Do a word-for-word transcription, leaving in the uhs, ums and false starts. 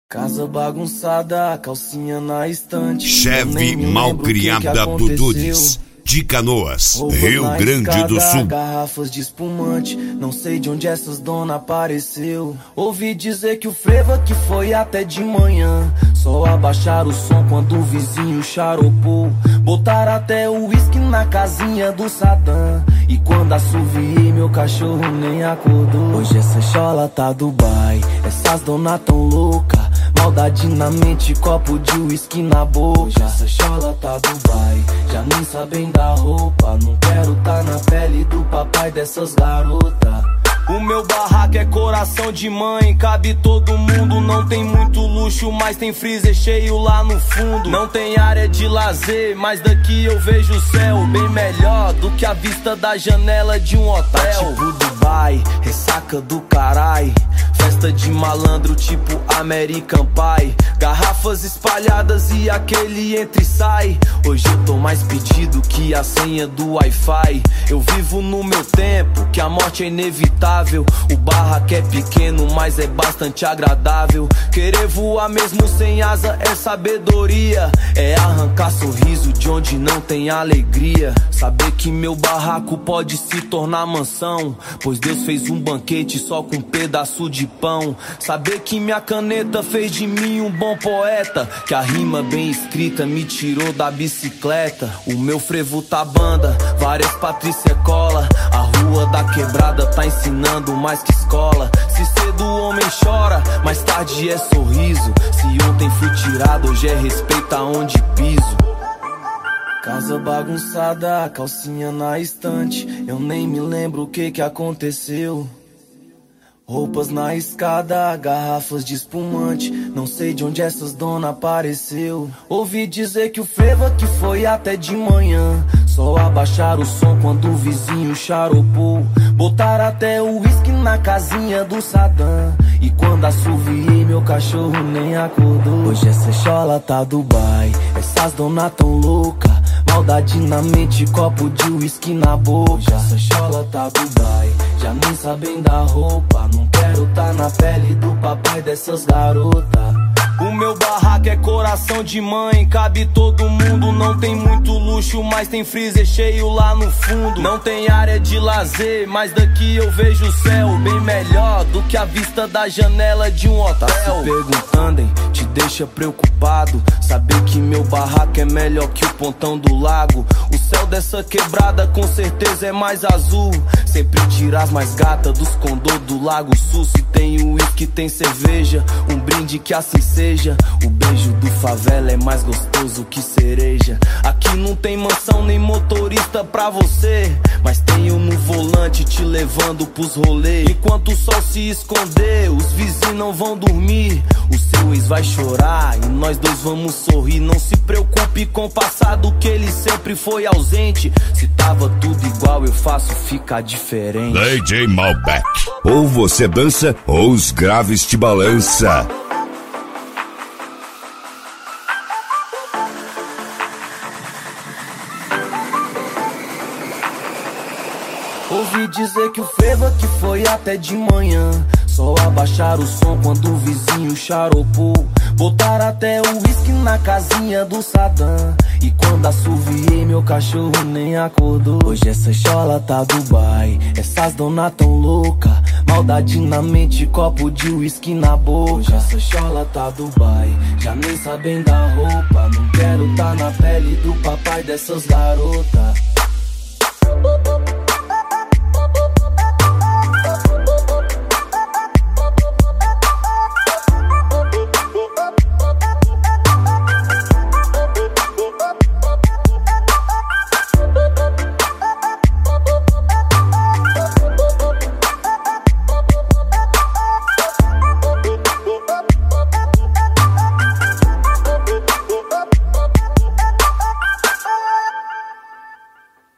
Casa bagunçada, calcinha na estante. Chefe malcriada do Dudes, de Canoas, Roupas Rio na Grande escada, do Sul. Garrafas de espumante, não sei de onde essas dona apareceu. Ouvi dizer que o frevo que foi até de manhã. Só abaixar o som quando o vizinho charopou. Botar até o uísque na casinha do Saddam. E quando assoviei, meu cachorro nem acordou. Hoje essa chola tá Dubai, essas dona tão louca. Maldade na mente, copo de uísque na boca. Hoje essa chola tá Dubai, já nem sabem da roupa. Não quero tá na pele do papai dessas garotas. O meu barraco é coração de mãe, cabe todo mundo. Não tem muito luxo, mas tem freezer cheio lá no fundo. Não tem área de lazer, mas daqui eu vejo o céu bem melhor do que a vista da janela de um hotel. Tá tipo Dubai, ressaca do carai. Festa de malandro tipo American Pie. Garrafas espalhadas e aquele entra e sai. Hoje eu tô mais pedido que a senha do Wi-Fi. Eu vivo no meu tempo, que a morte é inevitável. O barraco é pequeno, mas é bastante agradável. Querer voar mesmo sem asa é sabedoria. É arrancar sorriso de onde não tem alegria. Saber que meu barraco pode se tornar mansão, pois Deus fez um banquete só com um pedaço de pão. Saber que minha caneta fez de mim um bom poeta, que a rima bem escrita me tirou da bicicleta. O meu frevo tá banda, várias Patrícia cola. A rua da quebrada tá ensinando mais que escola. Se cedo o homem chora, mais tarde é sorriso. Se ontem fui tirado, hoje é respeito aonde piso. Casa bagunçada, calcinha na estante. Eu nem me lembro o que que aconteceu. Roupas na escada, garrafas de espumante. Não sei de onde essas dona apareceu. Ouvi dizer que o frevo que foi até de manhã. Só abaixar o som quando o vizinho charopou. Botar até o uísque na casinha do Saddam. E quando assoviei, meu cachorro nem acordou. Hoje essa chola tá Dubai, essas dona tão louca. Maldade na mente, copo de uísque na boca. Hoje essa chola tá Dubai, já nem sabem da roupa. Não quero tá na pele do papai dessas garotas. O meu barraco é coração de mãe, cabe todo mundo. Não tem muito luxo, mas tem freezer cheio lá no fundo. Não tem área de lazer, mas daqui eu vejo o céu bem melhor do que a vista da janela de um hotel. Tá se perguntando, hein? Te deixa preocupado saber que meu barraco é melhor que o pontão do lago. O céu dessa quebrada com certeza é mais azul. Sempre tira as mais gatas dos condô do Lago Sul. Se tem uísque, tem cerveja, um brinde que assim seja. O beijo do favela é mais gostoso que cereja. Aqui não tem mansão nem motorista pra você, mas tenho no volante te levando pros rolês. Enquanto o sol se esconder, os vizinhos não vão dormir. O seu ex vai chorar e nós dois vamos sorrir. Não se preocupe com o passado, que ele sempre foi ausente. Se tava tudo igual, eu faço ficar diferente. D J Malbec. Ou você dança ou os graves te balança. Ouvi dizer que o frevo que foi até de manhã. Só abaixar o som quando o vizinho charopou. Botar até o uísque na casinha do Saddam. E quando assoviei, meu cachorro nem acordou. Hoje essa chola tá Dubai, essas dona tão louca. Maldade na mente, copo de uísque na boca. Hoje essa chola tá Dubai, já nem sabem da roupa. Não quero tá na pele do papai dessas garotas.